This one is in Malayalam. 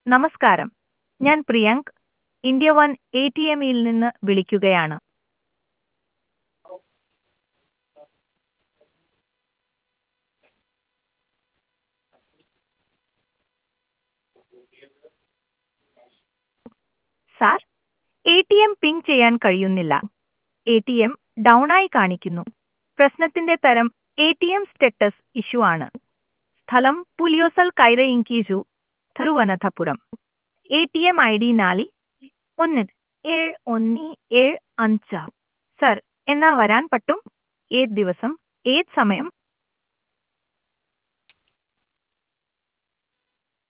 നമസ്കാരം. ഞാൻ പ്രിയങ്ക്, ഇന്ത്യ വൺ ATMയിൽ നിന്ന് വിളിക്കുകയാണ്. സാർ, ATM പിങ് ചെയ്യാൻ കഴിയുന്നില്ല. ATM ഡൗൺ ആയി കാണിക്കുന്നു. പ്രശ്നത്തിന്റെ തരം ATM സ്റ്റാറ്റസ് ഇഷ്യൂ ആണ്. സ്ഥലം പുലിയോസൽ കൈറയിൻകീഴു, തിരുവനന്തപുരം. ATM ID 417175. സർ, എന്നാ വരാൻ പറ്റും? ഏത് ദിവസം, ഏത് സമയം?